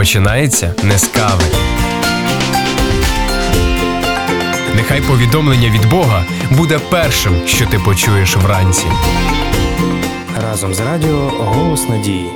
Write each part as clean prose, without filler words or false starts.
починається не з кави. Нехай повідомлення від Бога буде першим, що ти почуєш вранці. Разом з радіо «Голос надії».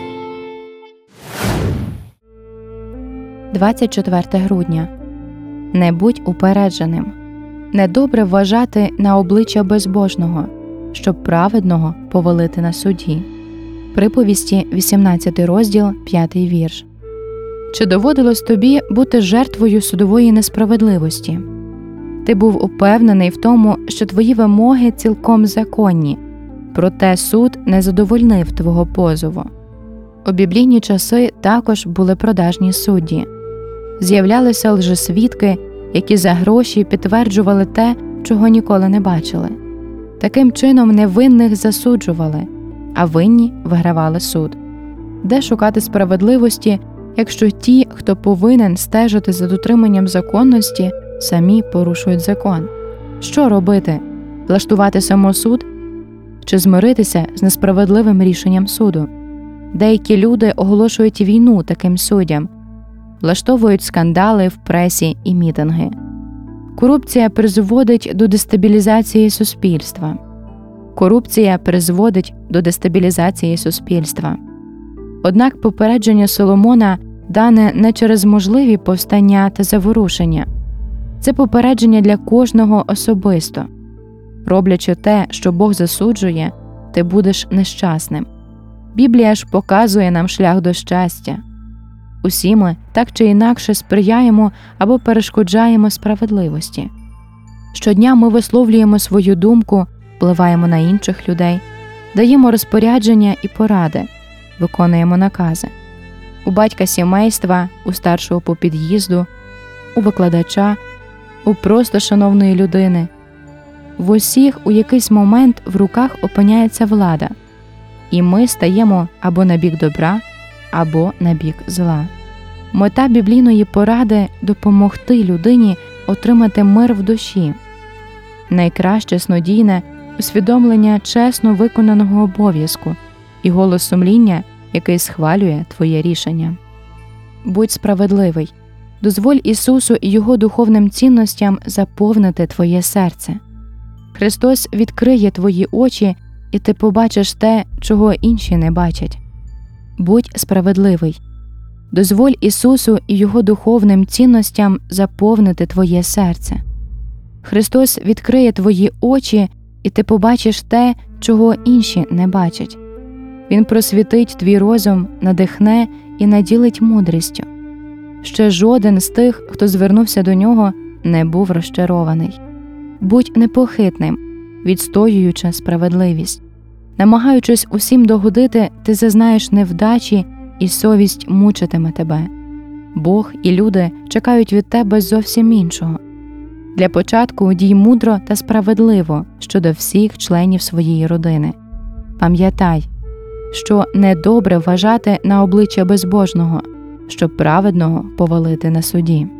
24 грудня. Не будь упередженим. Недобре вважати на обличчя безбожного, щоб праведного повелити на суді. Приповісті, 18 розділ, 5 вірш. Чи доводилось тобі бути жертвою судової несправедливості? Ти був упевнений в тому, що твої вимоги цілком законні, проте суд не задовольнив твого позову. У біблійні часи також були продажні судді. З'являлися лжесвідки, які за гроші підтверджували те, чого ніколи не бачили. Таким чином невинних засуджували, а винні вигравали суд. Де шукати справедливості, якщо ті, хто повинен стежити за дотриманням законності, самі порушують закон? Що робити? Влаштувати самосуд? Чи змиритися з несправедливим рішенням суду? Деякі люди оголошують війну таким суддям, влаштовують скандали в пресі і мітинги. Корупція призводить до дестабілізації суспільства. Однак попередження Соломона дане не через можливі повстання та заворушення. Це попередження для кожного особисто. Роблячи те, що Бог засуджує, ти будеш нещасним. Біблія ж показує нам шлях до щастя. Усі ми так чи інакше сприяємо або перешкоджаємо справедливості. Щодня ми висловлюємо свою думку, впливаємо на інших людей, даємо розпорядження і поради, виконуємо накази. У батька сімейства, у старшого по під'їзду, у викладача, у просто шановної людини. В усіх у якийсь момент в руках опиняється влада, і ми стаємо або на бік добра, або на бік зла. Мета біблійної поради – допомогти людині отримати мир в душі. Найкраще снодійне – усвідомлення чесно виконаного обов'язку і голос сумління, який схвалює твоє рішення. Будь справедливий. Дозволь Ісусу і Його духовним цінностям заповнити твоє серце. Христос відкриє твої очі, і ти побачиш те, чого інші не бачать. Будь справедливий. Дозволь Ісусу і Його духовним цінностям заповнити твоє серце. Христос відкриє твої очі, і ти побачиш те, чого інші не бачать. Він просвітить твій розум, надихне і наділить мудрістю. Ще жоден з тих, хто звернувся до Нього, не був розчарований. Будь непохитним, відстоюючи справедливість. Намагаючись усім догодити, ти зазнаєш невдачі, і совість мучитиме тебе. Бог і люди чекають від тебе зовсім іншого. Для початку дій мудро та справедливо щодо всіх членів своєї родини. Пам'ятай, що недобре вважати на обличчя безбожного, щоб праведного повалити на суді.